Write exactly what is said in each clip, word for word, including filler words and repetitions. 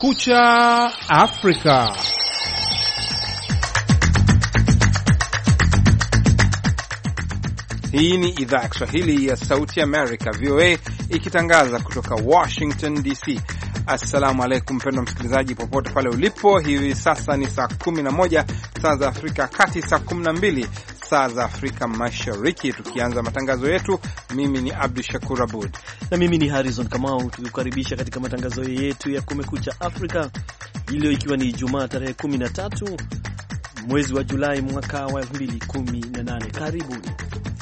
Kucha Afrika. Hii ni idhaa ya Kiswahili ya Sauti America, V O A, ikitangaza kutoka Washington D C. Assalamu alaikum mpendwa msikilizaji popote pale ulipo. Hivi sasa ni saa kumi na moja saa za Afrika Kati, saa kumi na mbili saa za Afrika Mashariki. Tukianza matangazo yetu, mimi ni Abdi Shakur Abud na mimi ni Harrison Kamau, tukukaribisha katika matangazo yetu ya Kumekucha Afrika, leo ikiwa ni Ijumaa tarehe kumi na tatu mwezi wa Julai mwaka wa elfu mbili kumi na nane. Karibuni.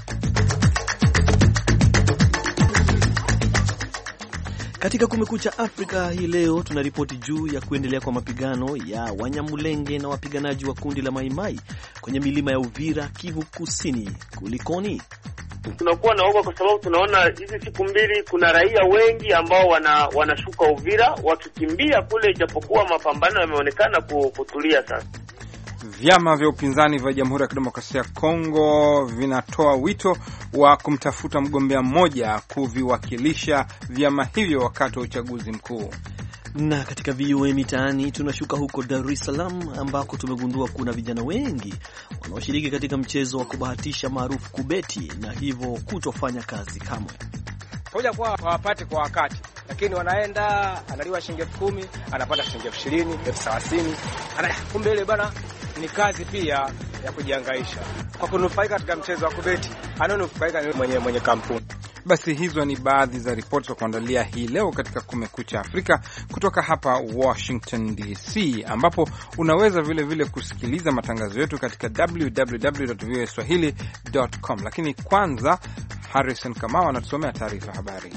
Katika Kumekucha Afrika hii leo tunaripoti juu ya kuendelea kwa mapigano ya Wanyamulenge na wapiganaji wa kundi la Maimai kwenye milima ya Uvira, Kivu Kusini. Kulikoni? Tunakuwa na hoga kwa sababu tunaona hizi siku mbili kuna raia wengi ambao wana, wanashuka Uvira wakikimbia kule, japokuwa mapambano yameonekana kutulia sasa. Vyama vya upinzani vya Jamhuri ya Kidemokrasia ya Kongo vinatoa wito wa kumtafuta mgombea mmoja kuviwakilisha vyama hivyo wakati wa uchaguzi mkuu. Na katika V O A mitaani tunashuka huko Dar es Salaam ambako tumegundua kuna vijana wengi wanaoshiriki katika mchezo wa kubahatisha maarufu kubeti, na hivyo kutofanya kazi kamwe. Hoja kwa hawapati kwa wakati, lakini wanaenda analiwa shilingi elfu kumi, anapata shilingi elfu ishirini, elfu thelathini. Kumbe ile bana ni kazi pia ya kujihangaisha kwa kunufaika katika mchezo wa kubeti. Ananufaika ni mwenye mwenye kampuni. Basi hizo ni baadhi za ripoti za kuandalia hii leo katika Kumekucha Afrika kutoka hapa Washington D C, ambapo unaweza vile vile kusikiliza matangazo yetu katika w w w dot v o a swahili dot com. Lakini kwanza Harrison Kamau anatusomea taarifa habari.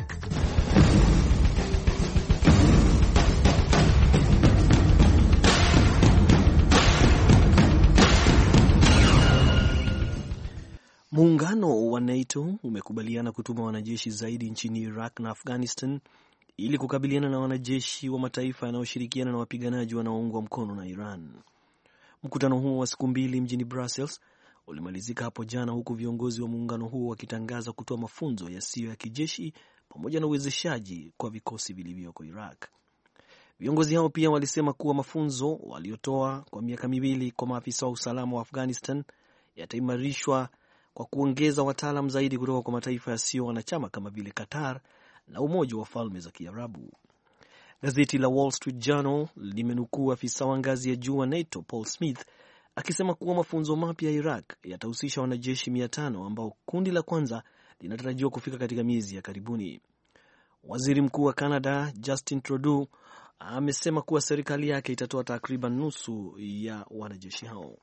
Muungano wa NATO umekubaliana kutuma wanajeshi zaidi nchini Iraq na Afghanistan ili kukabiliana na wanajeshi wa mataifa yanayoshirikiana na wapiganaji wanaoungwa mkono na Iran. Mkutano huo wa siku mbili mjini Brussels ulimalizika hapo jana, huku viongozi wa muungano huo wakitangaza kutoa mafunzo yasiyo ya kijeshi pamoja na uwezeshaji kwa vikosi vilivyoko Iraq. Viongozi hao pia walisema kuwa mafunzo waliotoa kwa miaka miwili kwa maafisa wa usalama wa Afghanistan yataimarishwa kwa kuongeza wataalam zaidi kutoka kwa mataifa yasiyo wanachama kama vile Qatar na Umoja wa Falme za Kiarabu. Gazeti la Wall Street Journal limenukuu afisa wa ngazi ya juu wa NATO Paul Smith akisema kuwa mafunzo mapya ya Iraq yatahusisha wanajeshi mia tano ambao kundi la kwanza linatarajiwa kufika katika miezi ya karibuni. Waziri Mkuu wa Canada Justin Trudeau amesema kuwa serikali yake itatoa takriban nusu ya wanajeshi hao.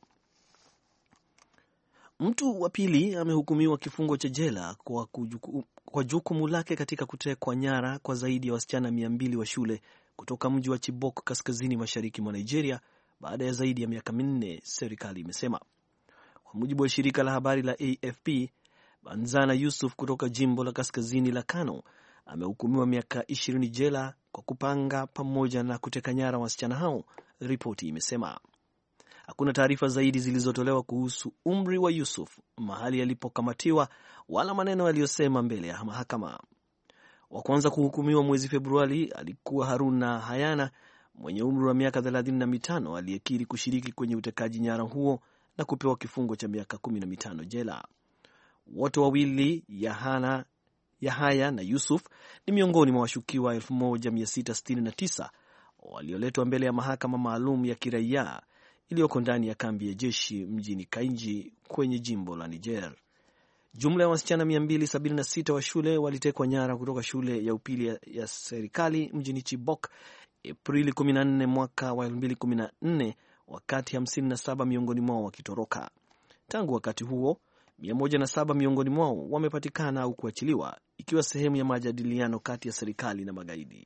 Mtu wa pili amehukumiwa kifungo cha jela kwa, kujuku, kwa jukumu lake katika kutekwa nyara kwa zaidi ya wasichana mia mbili wa shule kutoka mji wa Chibok kaskazini mashariki mwa Nigeria baada ya zaidi ya miaka minne, serikali imesema. Kwa mujibu wa shirika la habari la A F P, Banzana Yusuf kutoka jimbo la kaskazini la Kano amehukumiwa miaka ishirini jela kwa kupanga pamoja na kuteka nyara wasichana hao, ripoti imesema. Hakuna taarifa zaidi zilizotolewa kuhusu umri wa Yusuf, mahali alipokamatiwa, wala maneno aliyosema mbele ya mahakama. Wa kwanza kuhukumiwa mwezi Februari alikuwa Haruna Hayana mwenye umri wa miaka thelathini na mitano aliyekiri kushiriki kwenye utekaji nyara huo na kupewa kifungo cha miaka kumi na mitano jela. Wote wawili, Yahana, Yahaya na Yusuf, ni miongoni mwa washukiwa elfu moja mia sita sitini na tisa walioletwa mbele ya mahakama maalum ya kiraia iliyoko ndani ya kambi ya jeshi mjini Kainji kwenye jimbo la Niger. Jumla ya wasichana mia mbili sabini na sita wa shule walitekwa nyara kutoka shule ya upili ya, ya serikali mjini Chibok Aprili kumi na nne mwaka wa elfu mbili kumi na nne, wakati hamsini na saba miongoni mwao wakitoroka. Tangu wakati huo mia moja na saba miongoni mwao wamepatikana au kuachiliwa, ikiwa sehemu ya majadiliano kati ya serikali na magaidi.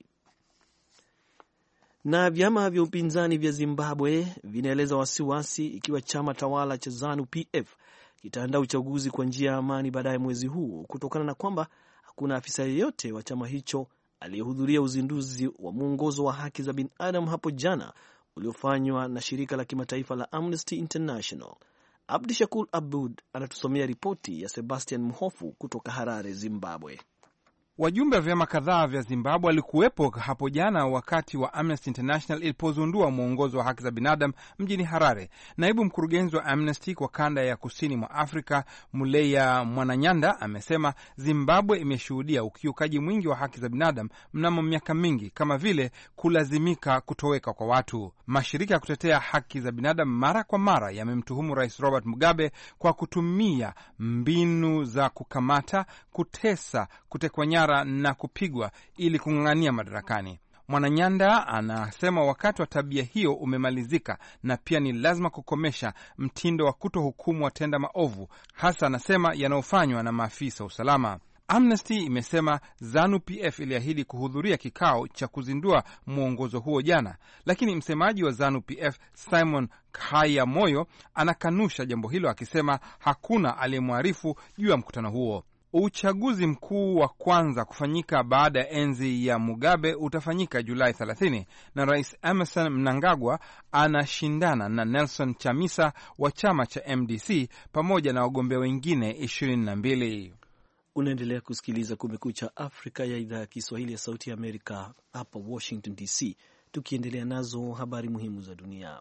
Na vyama vya upinzani vya Zimbabwe vinaeleza wasiwasi ikiwa chama tawala cha ZANU P F kitaandaa uchaguzi kwa njia ya amani baadaye mwezi huu, kutokana na kwamba hakuna afisa yeyote wa chama hicho aliyehudhuria uzinduzi wa mwongozo wa haki za binadamu hapo jana uliofanywa na shirika la kimataifa la Amnesty International. Abdi Shakur Abud anatusomea ripoti ya Sebastian Mhofu kutoka Harare, Zimbabwe. Wajumbe wa vyama kadhaa vya Zimbabwe walikuwepo hapo jana wakati wa Amnesty International ilipozundua mwongozo wa haki za binadamu mjini Harare. Naibu mkurugenzi wa Amnesty kwa kanda ya kusini mwa Afrika, Muleya Mwananyanda, amesema Zimbabwe imeshuhudia ukiukaji mwingi wa haki za binadamu mnamo miaka mingi, kama vile kulazimika kutoweka kwa watu. Mashirika ya kutetea haki za binadamu mara kwa mara yamemtuhumu Rais Robert Mugabe kwa kutumia mbinu za kukamata, kutesa, kutekwa nyara na kupigwa ili kung'ang'ania madarakani. Mwananyanda anasema wakati wa tabia hiyo umemalizika na pia ni lazima kukomesha mtindo wa kutohukumu watenda maovu, hasa anasema yanayofanywa na maafisa usalama. Amnesty imesema ZANU-P F iliahidi kuhudhuria kikao cha kuzindua mwongozo huo jana, lakini msemaji wa ZANU-P F Simon Khaya Moyo anakanusha jambo hilo akisema hakuna aliyemwarifu juu ya mkutano huo. Uchaguzi mkuu wa kwanza kufanyika baada ya enzi ya Mugabe utafanyika Julai thelathini na Rais Emmerson Mnangagwa anashindana na Nelson Chamisa wa chama cha M D C pamoja na wagombea wengine ishirini na mbili. Unaendelea kusikiliza Kumekucha Afrika ya idhaa ya Kiswahili ya Sauti ya Amerika hapa Washington D C, tukiendelea nazo habari muhimu za dunia.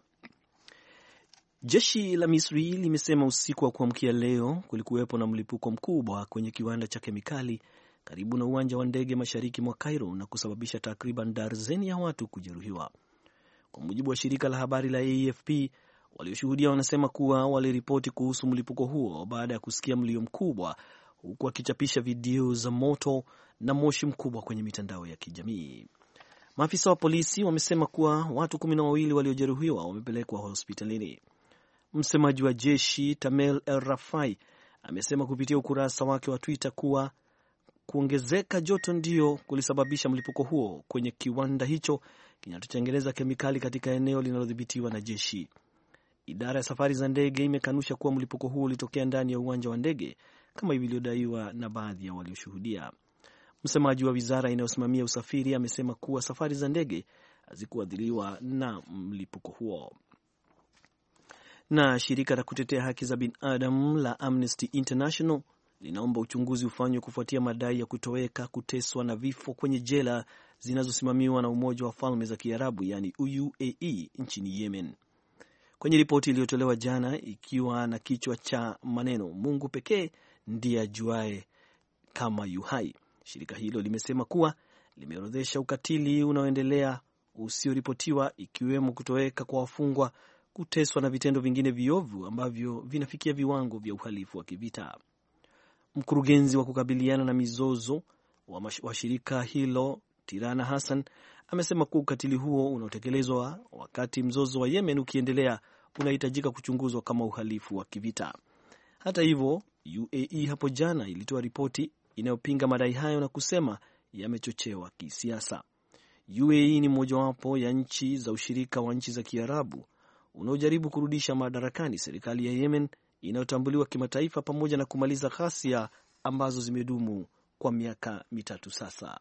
Jeshi la Misri limesema usiku wa kuamkia leo kulikuwepo na mlipuko mkubwa kwenye kiwanda cha kemikali karibu na uwanja wa ndege mashariki mwa Cairo na kusababisha takriban darzeni ya watu kujeruhiwa. Kwa mujibu wa shirika la habari la A F P, walioshuhudia wanasema kuwa waliripoti kuhusu mlipuko huo baada ya kusikia mlio mkubwa, huku wakichapisha video za moto na moshi mkubwa kwenye mitandao ya kijamii. Maafisa wa polisi wamesema kuwa watu kumi na wawili waliojeruhiwa wamepelekwa hospitalini. Msemaji wa jeshi Tamel El Rafai amesema kupitia ukurasa wake wa Twitter kuwa kuongezeka joto ndio kulisababisha mlipuko huo kwenye kiwanda hicho kinachotengeneza kemikali katika eneo linalodhibitiwa na jeshi. Idara ya safari za ndege imekanusha kuwa mlipuko huo ulitokea ndani ya uwanja wa ndege kama ilivyodaiwa na baadhi ya walioshuhudia. Msemaji wa wizara inayosimamia usafiri amesema kuwa safari za ndege hazikuathiriwa na mlipuko huo. Na shirika la kutetea haki za binadamu la Amnesty International linaomba uchunguzi ufanywe kufuatia madai ya kutoweka, kuteswa na vifo kwenye jela zinazosimamiwa na Umoja wa Falme za Kiarabu yani U A E nchini Yemen. Kwenye ripoti iliyotolewa jana ikiwa na kichwa cha maneno Mungu pekee ndiye ajuae kama yu hai, shirika hilo limesema kuwa limeorodhesha ukatili unaoendelea usioripotiwa, ikiwemo kutoweka kwa wafungwa, kuteswa na vitendo vingine viovu ambavyo vinafikia viwango vya uhalifu wa kivita. Mkurugenzi wa kukabiliana na mizozo wa, wa shirika hilo Tirana Hassan amesema kuwa ukatili huo unaotekelezwa wakati mzozo wa Yemen ukiendelea unahitajika kuchunguzwa kama uhalifu wa kivita. Hata hivyo, U A E hapo jana ilitoa ripoti inayopinga madai hayo na kusema yamechochewa kisiasa. U A E ni mojawapo ya nchi za ushirika wa nchi za Kiarabu unaojaribu kurudisha madarakani serikali ya Yemen inayotambuliwa kimataifa pamoja na kumaliza ghasia ambazo zimedumu kwa miaka mitatu sasa.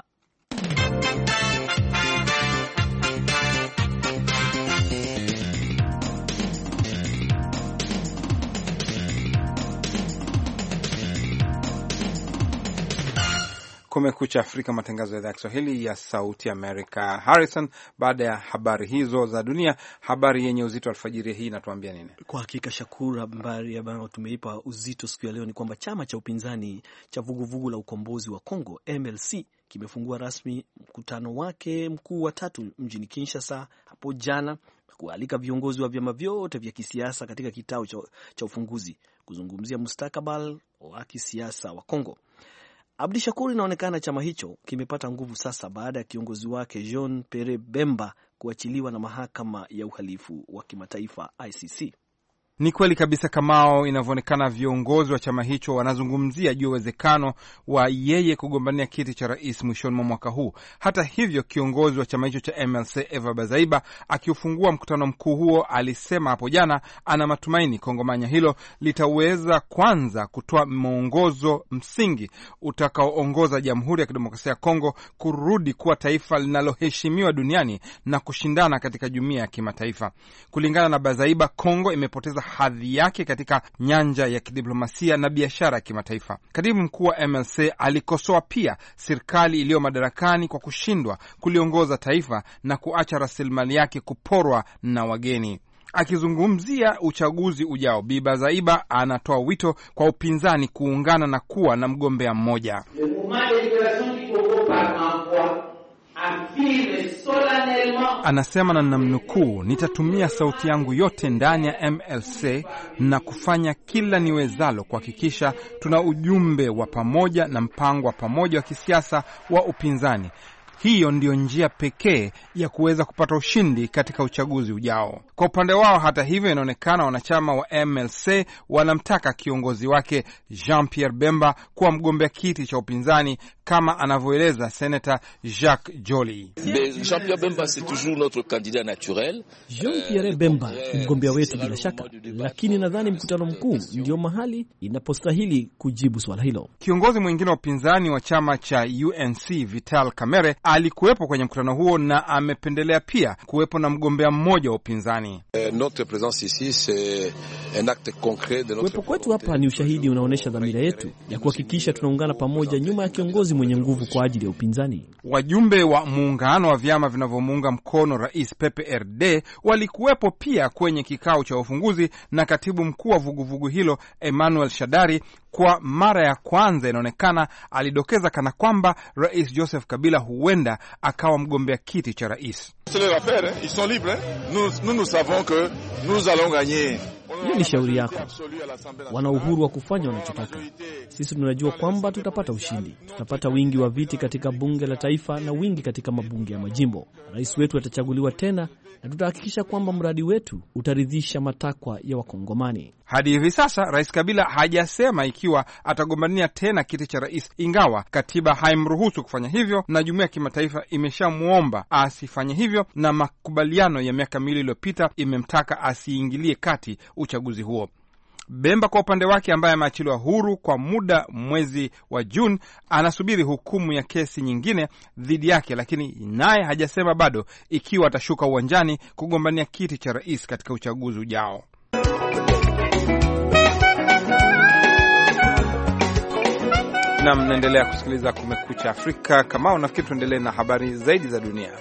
Kumekucha Afrika, matangazo ya idhaa ya Kiswahili ya Sauti Amerika. Harrison, baada ya habari hizo za dunia, habari yenye uzito alfajiri hii inatuambia nini? Kwa hakika Shakura, habari ambayo tumeipa uzito siku ya leo ni kwamba chama cha upinzani cha vuguvugu la ukombozi wa Kongo M L C kimefungua rasmi mkutano wake mkuu wa tatu mjini Kinshasa hapo jana, kualika viongozi wa vyama vyote vya kisiasa katika kitao cha, cha ufunguzi kuzungumzia mustakabali wa kisiasa wa Kongo. Abdi Shakur, inaonekana chama hicho kimepata nguvu sasa baada ya kiongozi wake Jean Pierre Bemba kuachiliwa na mahakama ya uhalifu wa kimataifa I C C. Ni kweli kabisa Kamao, inavyoonekana viongozi wa chama hicho wanazungumzia juu ya uwezekano wa yeye kugombania kiti cha rais mwishoni mwa mwaka huu. Hata hivyo, kiongozi wa chama hicho cha M L C Eva Bazaiba akiufungua mkutano mkuu huo alisema hapo jana ana matumaini kongomanya hilo litaweza kwanza kutoa mwongozo msingi utakaoongoza Jamhuri ya Kidemokrasia ya Kongo kurudi kuwa taifa linaloheshimiwa duniani na kushindana katika jumuiya ya kimataifa. Kulingana na Bazaiba, Kongo imepoteza hadhi yake katika nyanja ya kidiplomasia na biashara ya kimataifa. Katibu mkuu wa M L C alikosoa pia serikali iliyo madarakani kwa kushindwa kuliongoza taifa na kuacha rasilimali yake kuporwa na wageni. Akizungumzia uchaguzi ujao, Biba Zaiba anatoa wito kwa upinzani kuungana na kuwa na mgombea mmoja. Anasema na namnukuu, nitatumia sauti yangu yote ndani ya M L C na kufanya kila niwezalo kuhakikisha tuna ujumbe wa pamoja na mpango wa pamoja wa kisiasa wa upinzani. Hiyo ndiyo njia pekee ya kuweza kupata ushindi katika uchaguzi ujao. Kwa upande wao, hata hivyo, inaonekana wanachama wa M L C wanamtaka kiongozi wake Jean-Pierre Bemba kuwa mgombea kiti cha upinzani, kama anavyoeleza Senator Jacques Joly. Jean-Pierre Bemba c'est toujours notre candidat naturel. Jean-Pierre Bemba ni mgombea wetu bila shaka, lakini nadhani mkutano mkuu ndio mahali inapostahili kujibu swala hilo. Kiongozi mwingine wa upinzani wa chama cha U N C Vital Kamerhe alikuwepo kwenye mkutano huo na amependelea pia kuwepo na mgombea mmoja wa upinzani. Notre présence ici c'est un acte concret de notre. Kuwepo kwetu hapa ni ushahidi unaonesha dhamira yetu ya kuhakikisha tunaungana pamoja nyuma ya kiongozi mwenye nguvu kwa ajili ya upinzani. Wajumbe wa muungano wa vyama vinavyomuunga mkono Rais P P R D walikuwepo pia kwenye kikao cha ufunguzi, na katibu mkuu wa vuguvugu hilo Emmanuel Shadari kwa mara ya kwanza inaonekana alidokeza kana kwamba Rais Joseph Kabila huenda akawa mgombea kiti cha rais. Hiyo ni shauri yako. Wana uhuru wa kufanya wanachotaka. Sisi tunajua kwamba tutapata ushindi. Tutapata wingi wa viti katika bunge la taifa na wingi katika mabunge ya majimbo. Rais wetu atachaguliwa tena na tutahakikisha kwamba mradi wetu utaridhisha matakwa ya Wakongomani. Hadi hivi sasa Rais Kabila hajasema ikiwa atagombania tena kiti cha rais, ingawa katiba haimruhusu kufanya hivyo na jumuiya ya kimataifa imeshamuomba asifanye hivyo, na makubaliano ya miaka miwili iliyopita imemtaka asiingilie kati uchaguzi huo. Bemba kwa upande wake, ambaye ameachiliwa huru kwa muda mwezi wa Juni, anasubiri hukumu ya kesi nyingine dhidi yake, lakini naye hajasema bado ikiwa atashuka uwanjani kugombania kiti cha rais katika uchaguzi ujao. Na mnaendelea kusikiliza Kumekucha Afrika. Kama unafikiri tuendelee na habari zaidi za dunia.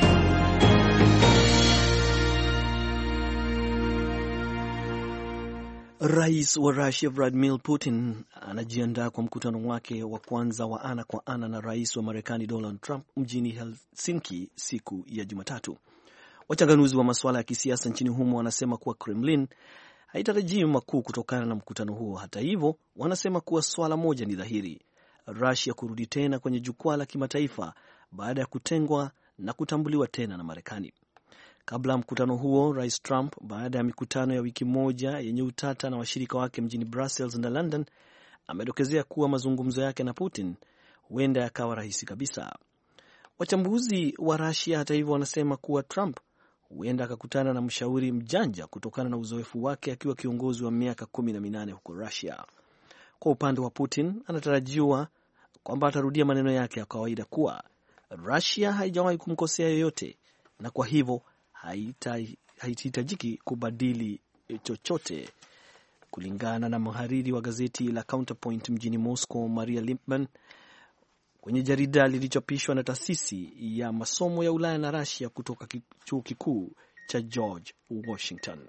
Rais wa Russia Vladimir Putin anajiandaa kwa mkutano wake wa kwanza wa ana kwa ana na rais wa Marekani Donald Trump mjini Helsinki siku ya Jumatatu. Wachanganuzi wa masuala ya kisiasa nchini humo wanasema kuwa Kremlin haitarajii makuu kutokana na mkutano huo. Hata hivyo, wanasema kuwa swala moja ni dhahiri: Russia kurudi tena kwenye jukwaa la kimataifa baada ya kutengwa na kutambuliwa tena na Marekani. Kabla ya mkutano huo, Rais Trump, baada ya mikutano ya wiki moja yenye utata na washirika wake mjini Brussels na London, amedokezea kuwa mazungumzo yake na Putin huenda yakawa rahisi kabisa. Wachambuzi wa Russia hata hivyo wanasema kuwa Trump huenda akakutana na mshauri mjanja kutokana na uzoefu wake akiwa kiongozi wa miaka kumi na minane huko Russia. Kwa upande wa Putin, anatarajiwa kwamba atarudia maneno yake ya kawaida kuwa Russia haijawahi kumkosea yoyote na kwa hivyo haihitajiki kubadili chochote. Kulingana na mhariri wa gazeti la Counterpoint mjini Moscow, Maria Lippman, kwenye jarida lilichapishwa na taasisi ya masomo ya Ulaya na Russia kutoka chuo kikuu cha George Washington.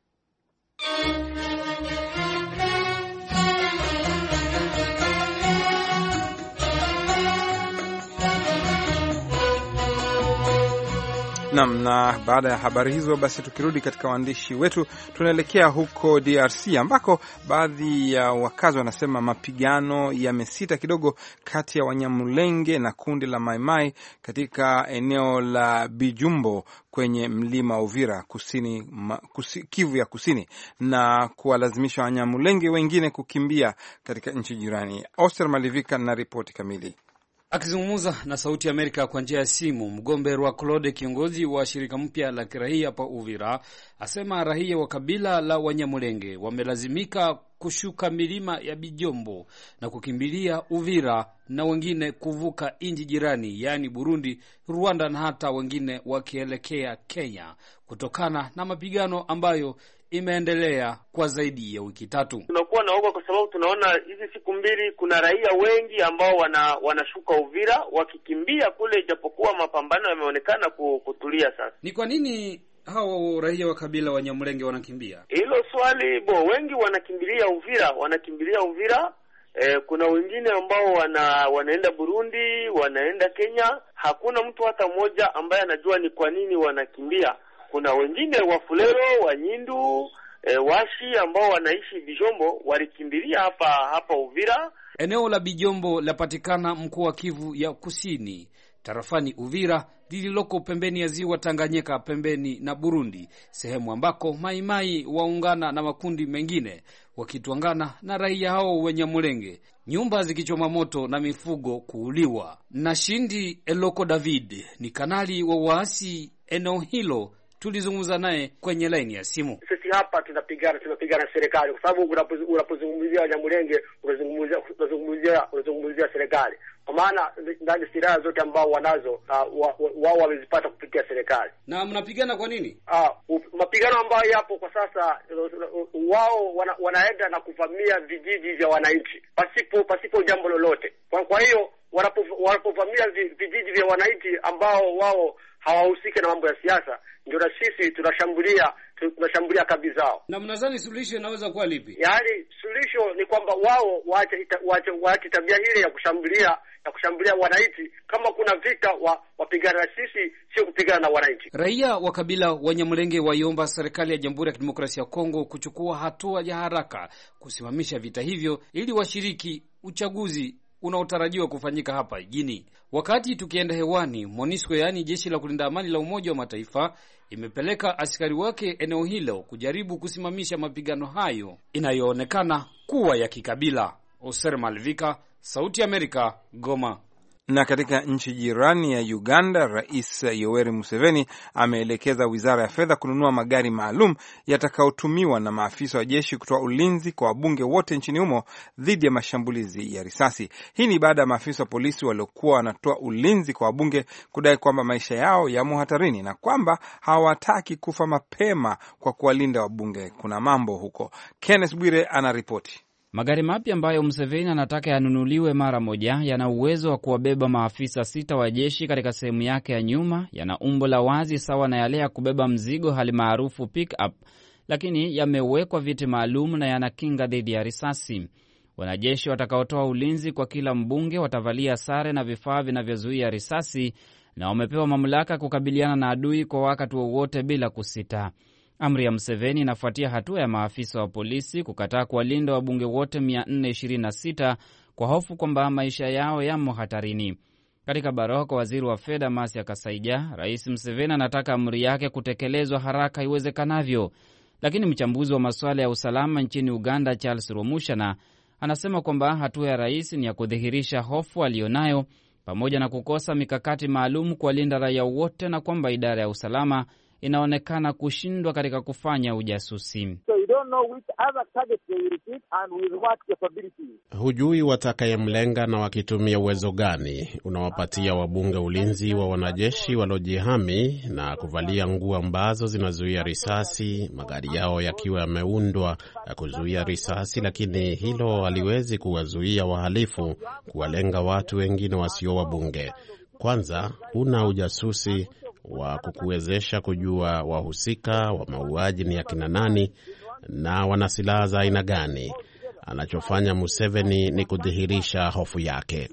Naam, na baada ya habari hizo basi tukirudi katika waandishi wetu, tunaelekea huko D R C ambako baadhi ya wakazi wanasema mapigano yamesita kidogo kati ya Wanyamulenge na kundi la Maimai katika eneo la Bijumbo kwenye mlima Uvira kusini, kusi, Kivu ya kusini, na kuwalazimisha Wanyamulenge wengine kukimbia katika nchi jirani. Oster Malivika na ripoti kamili. Akizungumza na Sauti ya Amerika kwa njia ya simu, Mgombe Rwa Claude, kiongozi wa shirika mpya la kiraia pa Uvira, asema raia wa kabila la Wanyamulenge wamelazimika kushuka milima ya Bijombo na kukimbilia Uvira na wengine kuvuka nchi jirani, yaani Burundi, Rwanda na hata wengine wakielekea Kenya kutokana na mapigano ambayo imeendelea kwa zaidi ya wiki tatu. Tunakuwa na oga kwa sababu tunaona hizi siku mbili kuna raia wengi ambao wana wanashuka Uvira wakikimbia kule, japokuwa mapambano yameonekana kutulia sasa. Ni kwa nini hao raia wa kabila wa Nyamulenge wanakimbia? Hilo swali bo, wengi wanakimbilia Uvira, wanakimbilia Uvira. E, kuna wengine ambao wana wanaenda Burundi, wanaenda Kenya. Hakuna mtu hata mmoja ambaye anajua ni kwa nini wanakimbia. Kuna wengine wa Fulero, wa Nyindu, e, Washi ambao wanaishi Bijombo walikimbilia hapa hapa Uvira. Eneo la Bijombo lapatikana mkoa wa Kivu ya Kusini, tarafani Uvira, lililoko pembeni ya ziwa Tanganyika, pembeni na Burundi, sehemu ambako maimai waungana na makundi mengine wakituangana na raia hao wenye Mulenge, nyumba zikichoma moto na mifugo kuuliwa. Na Shindi Eloko David ni kanali wa waasi eneo hilo, tulizungumza naye kwenye laini ya simu. Sisi hapa tunapigana tunapigana serikali, kwa sababu unapozungumzia Wanyamulenge unazungumzia unazungumzia unazungumzia serikali, kwa maana ndani silaha zote ambao wanazo uh, wao wamezipata kupitia serikali. Na mnapigana kwa nini? Ah, uh, mapigano ambayo yapo kwa sasa, wao wana, wanaenda na kuvamia vijiji vya wananchi pasipo pasipo jambo lolote. Kwa, kwa hiyo wanapovamia vijiji vya wananchi ambao wao hawahusiki na mambo ya siasa, ndio na sisi tunashambulia tunashambulia kabi zao. Na mnadhani suluhisho inaweza kuwa lipi? Yaani suluhisho ni kwamba wao waache waache waache tabia ile ya kushambulia ya kushambulia wananchi. Kama kuna vita wa, wapigana na sisi, sio kupigana na wananchi. Raia wa kabila wa Nyamulenge waiomba serikali ya Jamhuri ya Kidemokrasia ya Kongo kuchukua hatua ya haraka kusimamisha vita hivyo ili washiriki uchaguzi unaotarajiwa kufanyika hapa jijini. Wakati tukienda hewani, MONUSCO, yaani jeshi la kulinda amani la Umoja wa Mataifa, imepeleka askari wake eneo hilo kujaribu kusimamisha mapigano hayo inayoonekana kuwa ya kikabila. Oser Malvika, Sauti ya Amerika, Goma. Na katika nchi jirani ya Uganda, Rais Yoweri Museveni ameelekeza Wizara ya Fedha kununua magari maalum yatakayotumiwa na maafisa wa jeshi kutoa ulinzi kwa wabunge wote nchini humo dhidi ya mashambulizi ya risasi. Hii ni baada ya maafisa wa polisi waliokuwa wanatoa ulinzi kwa wabunge kudai kwamba maisha yao yamo hatarini na kwamba hawataki kufa mapema kwa kuwalinda wabunge. Kuna mambo huko. Kenneth Bwire anaripoti. Magari mapya ambayo Museveni anataka yanunuliwe mara moja yana uwezo wa kuwabeba maafisa sita wa jeshi katika sehemu yake ya nyuma. Yana umbo la wazi sawa na yale ya kubeba mzigo hali maarufu pick-up, lakini yamewekwa viti maalum na yana kinga dhidi ya risasi. Wanajeshi watakaotoa ulinzi kwa kila mbunge watavalia sare na vifaa vinavyozuia risasi na wamepewa mamlaka kukabiliana na adui kwa wakati wowote bila kusita. Amri ya Museveni inafuatia hatua ya maafisa wa polisi kukataa kuwalinda wabunge wote mia nne ishirini na sita kwa hofu kwamba maisha yao yamo hatarini. Katika barua kwa waziri wa fedha Masia Kasaija, Rais Museveni anataka amri yake kutekelezwa haraka iwezekanavyo. Lakini mchambuzi wa masuala ya usalama nchini Uganda Charles Romushana anasema kwamba hatua ya rais ni ya kudhihirisha hofu aliyonayo pamoja na kukosa mikakati maalum kuwalinda raia wote na kwamba idara ya usalama inaonekana kushindwa katika kufanya ujasusi. So you don't know which other targets they will hit and with what capabilities. Hujui watakayemlenga na wakitumia uwezo gani. Unawapatia wabunge ulinzi wa wanajeshi walojihami na kuvalia nguo ambazo zinazuia risasi, magari yao yakiwa yameundwa kuzuia risasi, lakini hilo haliwezi kuwazuia wahalifu kuwalenga watu wengine wasio wabunge. Kwanza, huna ujasusi wa kukuwezesha kujua wahusika wa mauaji ni akina nani na wana silaha za aina gani. Anachofanya Museveni ni kudhihirisha hofu yake.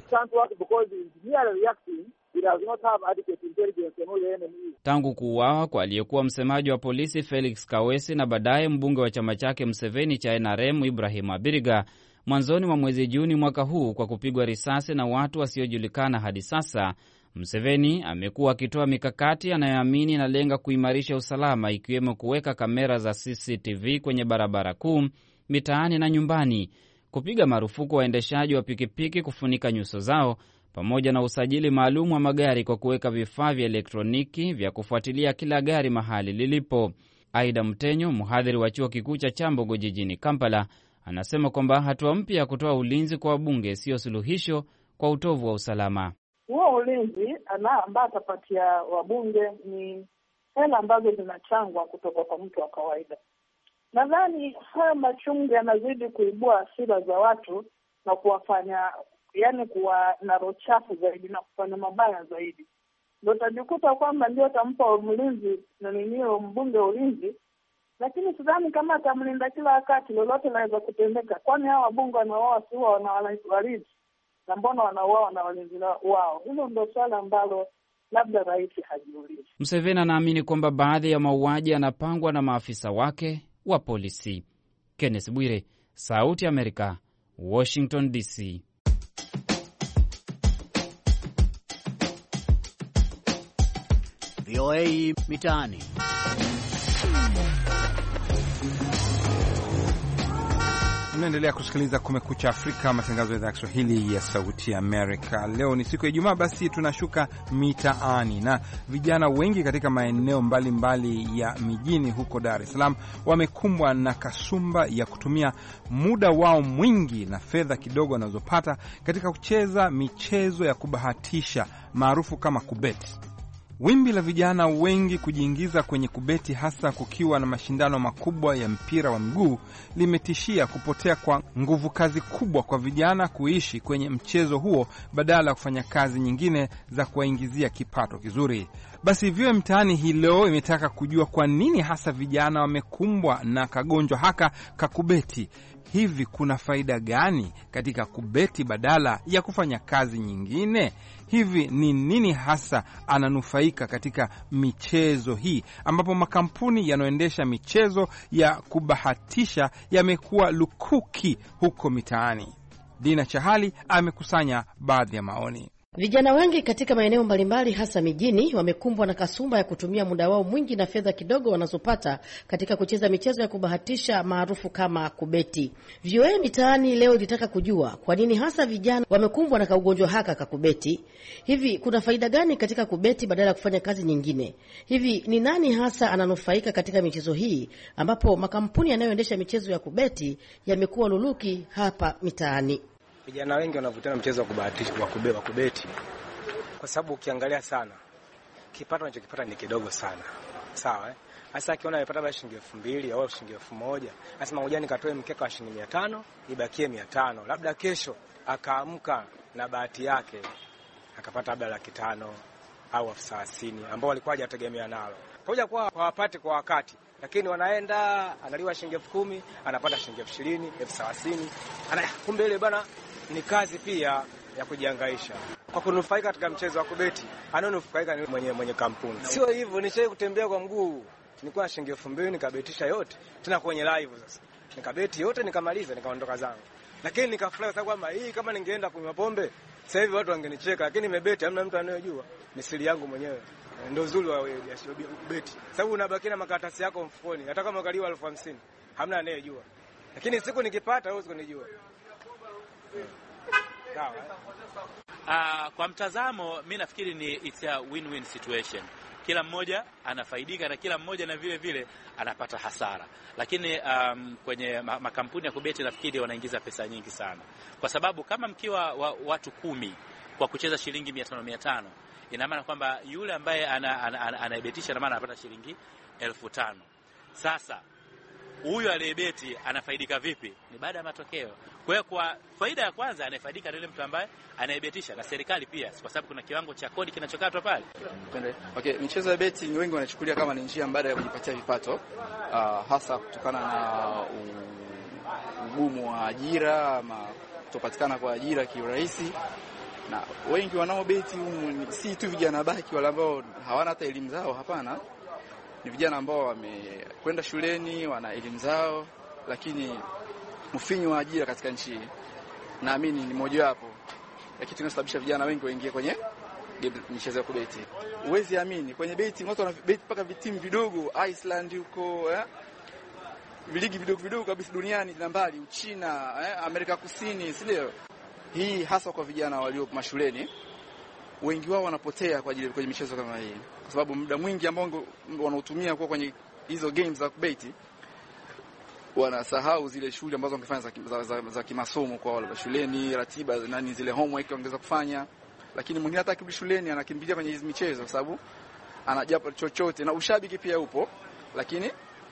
Tangu kuuawa kwa aliyekuwa msemaji wa polisi Felix Kawesi na baadaye mbunge wa chama chake Museveni cha N R M Ibrahim Abiriga mwanzoni mwa mwezi Juni mwaka huu kwa kupigwa risasi na watu wasiojulikana hadi sasa, Museveni amekuwa akitoa mikakati anayoamini inalenga kuimarisha usalama, ikiwemo kuweka kamera za C C T V kwenye barabara kuu, mitaani na nyumbani, kupiga marufuku waendeshaji wa pikipiki kufunika nyuso zao, pamoja na usajili maalum wa magari kwa kuweka vifaa vya elektroniki vya kufuatilia kila gari mahali lilipo. Aida Mtenyo, mhadhiri wa chuo kikuu cha Chambogo jijini Kampala, anasema kwamba hatua mpya ya kutoa ulinzi kwa wabunge sio suluhisho kwa utovu wa usalama. Huo ulinzi ambaye atapatia wabunge ni hela ambazo zinachangwa kutoka kwa mtu wa kawaida. Nadhani haya machungu yanazidi kuibua hasira za watu na kuwafanya, yani kuwa na roho chafu zaidi na kufanya mabaya zaidi. Ndio utajikuta kwamba ndio atampa mlinzi na ninio mbunge ulinzi, lakini sidhani kama atamlinda kila wakati, lolote laweza kutendeka. Kwani hao wabunge wanaoa si wao na walinzi, na mbona wanaoa na walinzi wao? Hilo ndio swala ambalo labda rais hajiulizi. Museveni anaamini kwamba baadhi ya mauaji yanapangwa na maafisa wake wa polisi. Kenneth Bwire, Sauti ya Amerika, Washington D C. V O A Mitaani. Mnaendelea kusikiliza Kumekucha Afrika, matangazo ya idhaa ya Kiswahili ya Sauti ya Amerika. Leo ni siku ya Ijumaa, basi tunashuka mitaani, na vijana wengi katika maeneo mbalimbali mbali ya mijini huko Dar es Salaam wamekumbwa na kasumba ya kutumia muda wao mwingi na fedha kidogo wanazopata katika kucheza michezo ya kubahatisha maarufu kama kubeti. Wimbi la vijana wengi kujiingiza kwenye kubeti, hasa kukiwa na mashindano makubwa ya mpira wa miguu, limetishia kupotea kwa nguvu kazi kubwa kwa vijana kuishi kwenye mchezo huo badala ya kufanya kazi nyingine za kuwaingizia kipato kizuri. Basi Vio Mtaani hii leo imetaka kujua kwa nini hasa vijana wamekumbwa na kagonjwa haka kakubeti. Hivi kuna faida gani katika kubeti badala ya kufanya kazi nyingine? Hivi ni nini hasa ananufaika katika michezo hii, ambapo makampuni yanayoendesha michezo ya kubahatisha yamekuwa lukuki huko mitaani? Dina Chahali amekusanya baadhi ya maoni. Vijana wengi katika maeneo mbalimbali hasa mijini wamekumbwa na kasumba ya kutumia muda wao mwingi na fedha kidogo wanazopata katika kucheza michezo ya kubahatisha maarufu kama kubeti. V O A Mitaani leo ilitaka kujua kwa nini hasa vijana wamekumbwa na kaugonjwa haka kakubeti. Hivi kuna faida gani katika kubeti badala ya kufanya kazi nyingine? Hivi ni nani hasa ananufaika katika michezo hii, ambapo makampuni yanayoendesha michezo ya kubeti yamekuwa luluki hapa mitaani? Vijana wengi wanavutana mchezo wa kubahatisha, wa kubeba, kubeti. Kwa sababu ukiangalia sana, kipato anachokipata ni kidogo sana. Sawa eh? Hasa akiona amepata labda shilingi elfu mbili au shilingi elfu moja, anasema ngoja nikatoe mkeka wa shilingi mia tano, ibakie mia tano. Labda kesho akaamka na bahati yake akapata labda laki tano au elfu thelathini ambao walikuwa hajategemea nalo. Pamoja kwa hawapati kwa wakati, lakini wanaenda analiwa shilingi elfu kumi, anapata shilingi elfu ishirini, elfu thelathini. Ana kumbe ile bana ni kazi pia ya kujihangaisha. Kwa kunufaika katika mchezo wa kubeti, ananufaika ni mwenye mwenye kampuni. Sio hivyo, nishaye kutembea kwa mguu. Nilikuwa na shilingi elfu mbili nikabetisha yote. Tena kwenye live sasa. Nikabeti yote nikamaliza nikaondoka zangu. Lakini nikafurahi sababu kwamba hii kama ningeenda kunywa pombe, sasa hivi watu wangenicheka, lakini nimebeti hamna mtu anayejua. Ni siri yangu mwenyewe. Ndio uzuri wa beti. Sababu unabaki na makaratasi yako mfukoni. Hata kama ukaliwa elfu hamsini, hamna anayejua. Lakini siku nikipata wewe usikonijua. Sawa. Uh, kwa mtazamo mimi nafikiri ni it's a win-win situation. Kila mmoja anafaidika na kila mmoja na vile vile anapata hasara. Lakini um, kwenye makampuni ya kubeti nafikiri wanaingiza pesa nyingi sana. Kwa sababu kama mkiwa wa, watu kumi kwa kucheza shilingi mia tano mia tano, ina maana kwamba yule ambaye anaibetisha ana, ana, ana na maana anapata shilingi elfu tano. Sasa huyu aliyebeti anafaidika vipi? Ni baada ya matokeo. Kwa hiyo kwa faida ya kwanza anafaidika yule mtu ambaye anaibetisha, na serikali pia, kwa sababu kuna kiwango cha kodi kinachokatwa pale. Okay, michezo ya beti wengi wanachukulia kama ni njia mbadala ya kujipatia vipato, uh, hasa kutokana na ugumu wa ajira ama kutopatikana kwa ajira kiurahisi. Na wengi wanaobeti si tu vijana baki wale ambao hawana hata elimu zao, hapana. Ni vijana ambao wamekwenda shuleni, wana elimu zao, lakini mfinyo wa ajira katika nchi naamini ni moja wapo ya kitu kinachosababisha vijana wengi waingie kwenye michezo ya kubeti. Uwezi amini, kwenye beti watu wanabeti mpaka vitimu vidogo, Iceland huko, eh? Viligi vidogo vidogo kabisa duniani na mbali, Uchina, eh? Amerika Kusini, si ndio? Hii hasa kwa vijana walio mashuleni, wengi wao wanapotea kwa ajili kwenye michezo kama hii, kwa sababu muda mwingi ambao wanaotumia kwa kwenye hizo games za kubeti wanasahau zile shughuli ambazo wangefanya za, za, za, za kimasomo kwa wale shuleni, ratiba nani zile homework wangeweza kufanya. Lakini mwingine hata akirudi shuleni anakimbilia kwenye hizo michezo kwa sababu anajua chochote, na ushabiki pia upo, lakini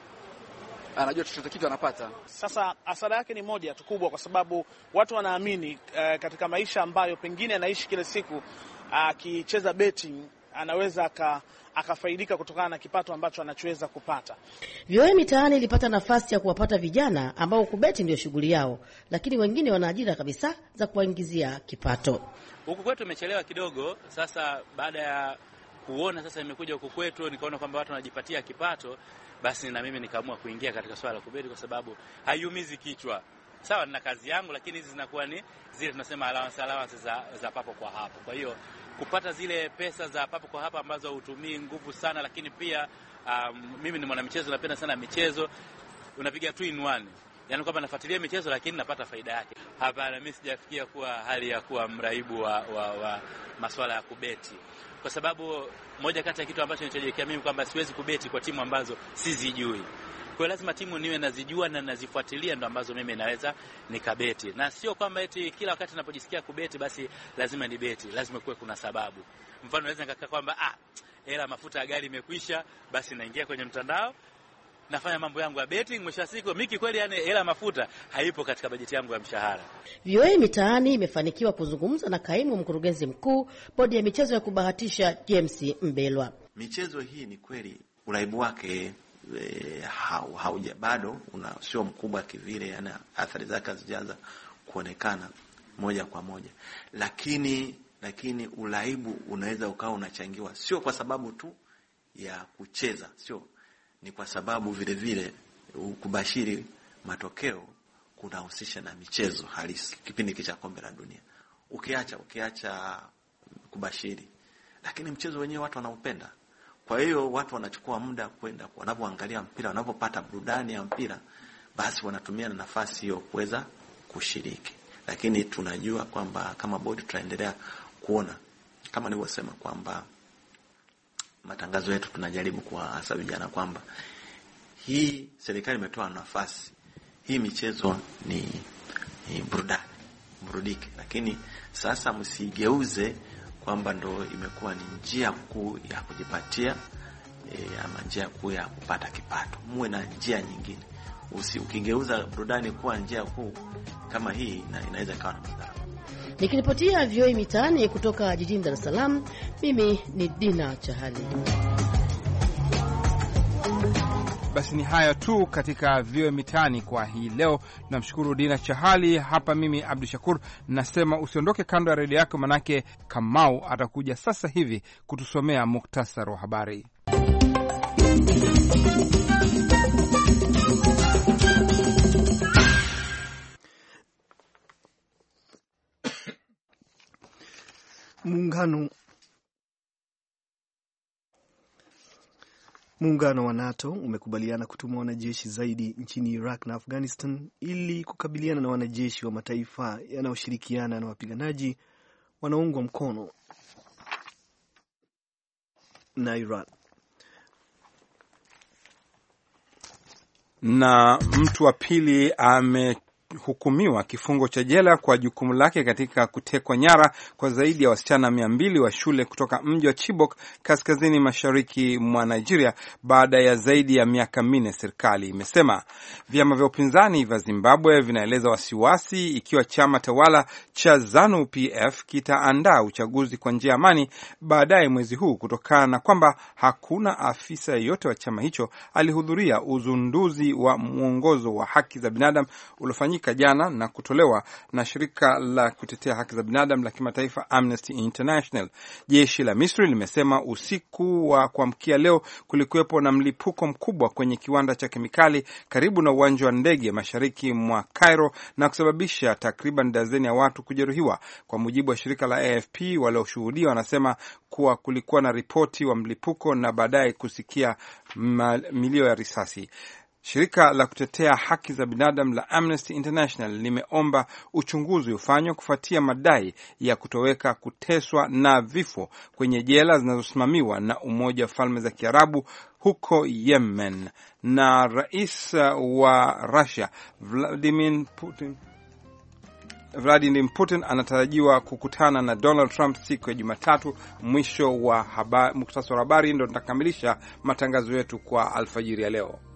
anajua chochote kitu anapata. Sasa hasara yake ni moja tu kubwa, kwa sababu watu wanaamini uh, katika maisha ambayo pengine anaishi kila siku akicheza uh, betting anaweza aka akafaidika kutokana na kipato ambacho anachoweza kupata. V O A Mitaani ilipata nafasi ya kuwapata vijana ambao kubeti ndio shughuli yao, lakini wengine wana ajira kabisa za kuwaingizia kipato. Huku kwetu imechelewa kidogo. Sasa baada ya kuona sasa imekuja huku kwetu, nikaona kwamba watu wanajipatia kipato, basi na mimi nikaamua kuingia katika swala la kubeti, kwa sababu haiumizi kichwa. Sawa, nina kazi yangu, lakini hizi zinakuwa ni zile tunasema allowance allowance za, za papo kwa hapo. Kwa hiyo kupata zile pesa za papo kwa hapa ambazo hutumii nguvu sana, lakini pia um, mimi ni mwanamichezo, napenda sana michezo, unapiga two in one. Yaani kwamba nafuatilia michezo lakini napata faida yake. Hapana, mimi sijafikia kuwa hali ya kuwa mraibu wa, wa, wa masuala ya kubeti. Kwa sababu moja kati ya kitu ambacho nilichojiwekea mimi kwamba siwezi kubeti kwa timu ambazo sizijui. Kwa lazima timu niwe nazijua na nazifuatilia, ndo ambazo mimi naweza nikabeti. Na sio kwamba eti kila wakati ninapojisikia kubeti basi lazima ni beti, lazima kuwe kuna sababu. Mfano naweza nikakaa kwamba ah, hela mafuta ya gari imekwisha, basi naingia kwenye mtandao nafanya mambo yangu ya betting, mwisho wa siku miki kweli yani hela mafuta haipo katika bajeti yangu ya mshahara. V O A Mitaani imefanikiwa kuzungumza na kaimu mkurugenzi mkuu bodi ya michezo ya kubahatisha James Mbelwa. Michezo hii ni kweli uraibu wake e, hauja bado una sio mkubwa kivile, yani athari zake hazijaanza kuonekana moja kwa moja. Lakini lakini uraibu unaweza ukawa unachangiwa sio kwa sababu tu ya kucheza, sio, ni kwa sababu vile vile kubashiri matokeo kunahusisha na michezo halisi. Kipindi cha kombe la dunia ukiacha ukiacha kubashiri, lakini mchezo wenyewe watu wanaupenda. Kwa hiyo watu wanachukua muda kwenda wanapoangalia mpira, wanapopata burudani ya mpira, basi wanatumia na nafasi hiyo kuweza kushiriki. Lakini tunajua kwamba kama bodi tutaendelea kuona kama nilivyosema kwamba matangazo yetu tunajaribu kuwaasa vijana kwamba hii serikali imetoa nafasi, hii michezo ni, ni burudani, burudike, lakini sasa msigeuze kwamba ndo imekuwa ni njia kuu ya kujipatia e, ama njia kuu ya kupata kipato. Muwe na njia nyingine. Usi ukigeuza burudani kuwa njia kuu kama hii, na inaweza kawa na madhara. Nikiripotia V O A Mitaani kutoka jijini Dar es Salaam, mimi ni Dina Chahali. Basi ni haya tu katika V O A Mitaani kwa hii leo. Namshukuru Dina Chahali. Hapa mimi Abdul Shakur nasema usiondoke kando ya redio yako, manake Kamau atakuja sasa hivi kutusomea muktasari wa habari. Muungano Muungano wa NATO umekubaliana kutuma wanajeshi zaidi nchini Iraq na Afghanistan ili kukabiliana na wanajeshi wa mataifa yanayoshirikiana na wapiganaji wanaoungwa mkono na Iran. Na mtu wa pili ame hukumiwa kifungo cha jela kwa jukumu lake katika kutekwa nyara kwa zaidi ya wasichana mia mbili wa shule kutoka mji wa Chibok kaskazini mashariki mwa Nigeria baada ya zaidi ya miaka minne, serikali imesema. Vyama vya upinzani vya Zimbabwe vinaeleza wasiwasi ikiwa chama tawala cha ZANU P F kitaandaa uchaguzi kwa njia amani baadaye mwezi huu, kutokana na kwamba hakuna afisa yeyote wa chama hicho alihudhuria uzunduzi wa mwongozo wa haki za binadamu uliofanyika jana na kutolewa na shirika la kutetea haki za binadamu la kimataifa Amnesty International. Jeshi la Misri limesema usiku wa kuamkia leo kulikuwepo na mlipuko mkubwa kwenye kiwanda cha kemikali karibu na uwanja wa ndege mashariki mwa Cairo na kusababisha takriban dazeni ya watu kujeruhiwa. Kwa mujibu wa shirika la A F P, walioshuhudia wanasema kuwa kulikuwa na ripoti wa mlipuko na baadaye kusikia milio ya risasi. Shirika la kutetea haki za binadamu la Amnesty International limeomba uchunguzi ufanywe kufuatia madai ya kutoweka, kuteswa na vifo kwenye jela zinazosimamiwa na Umoja wa Falme za Kiarabu huko Yemen. Na rais wa Russia Vladimir Putin Vladimir Putin anatarajiwa kukutana na Donald Trump siku ya Jumatatu. Mwisho wa habari, muktasari wa habari ndio tutakamilisha matangazo yetu kwa alfajiri ya leo.